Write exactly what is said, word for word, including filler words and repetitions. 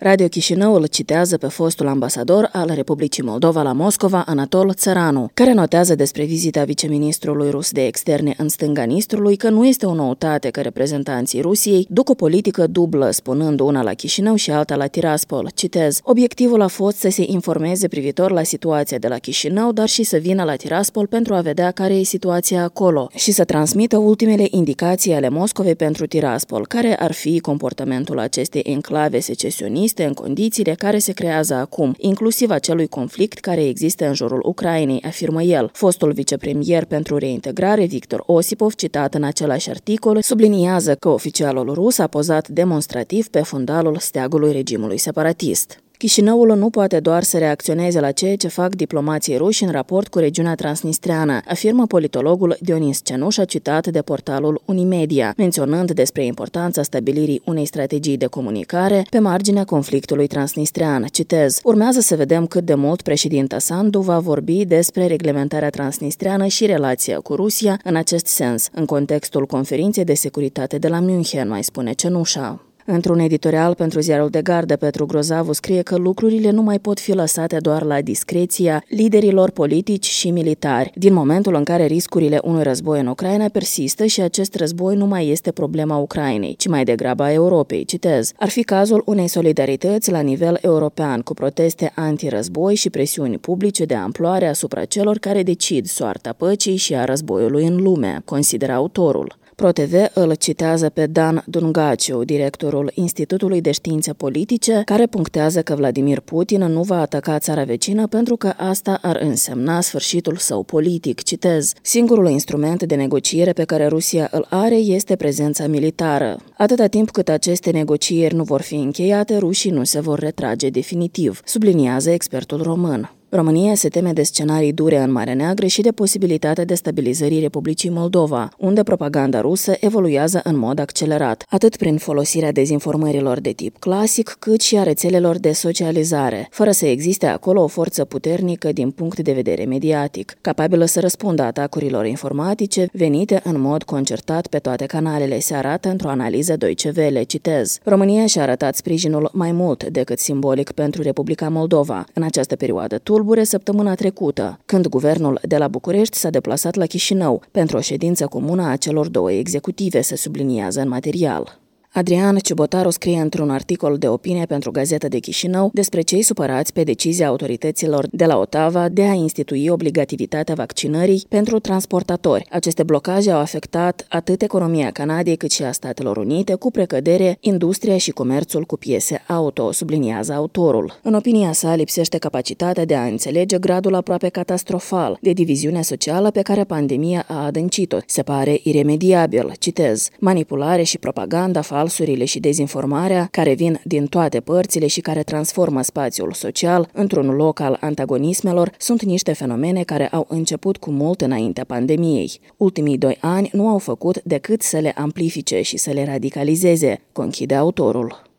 Radio Chișinău îl citează pe fostul ambasador al Republicii Moldova la Moscova, Anatol Țăranu, care notează despre vizita viceministrului rus de externe în stânga Nistrului că nu este o noutate că reprezentanții Rusiei duc o politică dublă, spunând una la Chișinău și alta la Tiraspol. Citez: obiectivul a fost să se informeze privitor la situația de la Chișinău, dar și să vină la Tiraspol pentru a vedea care e situația acolo și să transmită ultimele indicații ale Moscovei pentru Tiraspol, care ar fi comportamentul acestei enclave secesioniste în condițiile care se creează acum, inclusiv acelui conflict care există în jurul Ucrainei, afirmă el. Fostul vicepremier pentru reintegrare, Victor Osipov, citat în același articol, subliniază că oficialul rus a pozat demonstrativ pe fundalul steagului regimului separatist. Chișinăul nu poate doar să reacționeze la ceea ce fac diplomații ruși în raport cu regiunea transnistreană, afirmă politologul Dionis Cenușa, citat de portalul Unimedia, menționând despre importanța stabilirii unei strategii de comunicare pe marginea conflictului transnistrean. Citez: urmează să vedem cât de mult președinta Sandu va vorbi despre reglementarea transnistreană și relația cu Rusia în acest sens, în contextul conferinței de securitate de la München, mai spune Cenușa. Într-un editorial pentru ziarul de gardă, Petru Grozavu scrie că lucrurile nu mai pot fi lăsate doar la discreția liderilor politici și militari, din momentul în care riscurile unui război în Ucraina persistă și acest război nu mai este problema Ucrainei, ci mai degrabă a Europei. Citez: ar fi cazul unei solidarități la nivel european, cu proteste antirăzboi și presiuni publice de amploare asupra celor care decid soarta păcii și a războiului în lume, consideră autorul. ProTV îl citează pe Dan Dungaciu, directorul Institutului de Științe Politice, care punctează că Vladimir Putin nu va ataca țara vecină pentru că asta ar însemna sfârșitul său politic. Citez: singurul instrument de negociere pe care Rusia îl are este prezența militară. Atâta timp cât aceste negocieri nu vor fi încheiate, rușii nu se vor retrage definitiv, subliniază expertul român. România se teme de scenarii dure în Marea Neagră și de posibilitatea destabilizării Republicii Moldova, unde propaganda rusă evoluează în mod accelerat, atât prin folosirea dezinformărilor de tip clasic, cât și a rețelelor de socializare, fără să existe acolo o forță puternică din punct de vedere mediatic, capabilă să răspundă atacurilor informatice venite în mod concertat pe toate canalele, se arată într-o analiză Deutsche Welle. Citez: România și-a arătat sprijinul mai mult decât simbolic pentru Republica Moldova în această perioadă tulbure săptămâna trecută, când guvernul de la București s-a deplasat la Chișinău pentru o ședință comună a celor două executive, se subliniază în material. Adrian Ciubotaru scrie într-un articol de opinie pentru Gazeta de Chișinău despre cei supărați pe decizia autorităților de la Ottawa de a institui obligativitatea vaccinării pentru transportatori. Aceste blocaje au afectat atât economia Canadei cât și a Statelor Unite, cu precădere industria și comerțul cu piese auto, subliniază autorul. În opinia sa, lipsește capacitatea de a înțelege gradul aproape catastrofal de diviziune socială pe care pandemia a adâncit-o. Se pare iremediabil. Citez: manipulare și propaganda falsurile și dezinformarea, care vin din toate părțile și care transformă spațiul social într-un loc al antagonismelor, sunt niște fenomene care au început cu mult înaintea pandemiei. Ultimii doi ani nu au făcut decât să le amplifice și să le radicalizeze, conchide autorul.